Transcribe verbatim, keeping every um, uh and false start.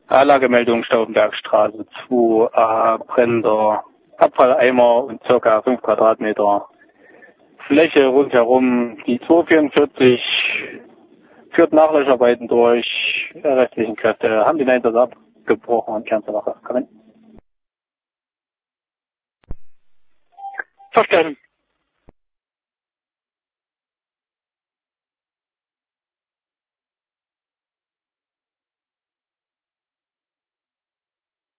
A-Lagemeldung Stauffenbergstraße zwei, äh, brennender Abfalleimer und ca. fünf Quadratmeter Fläche rundherum. Die zweihundertvierundvierzig führt Nachlöscharbeiten durch. Die restlichen Kräfte haben den Einsatz abgebrochen und kehren zur Wache. Kommen. Verstanden.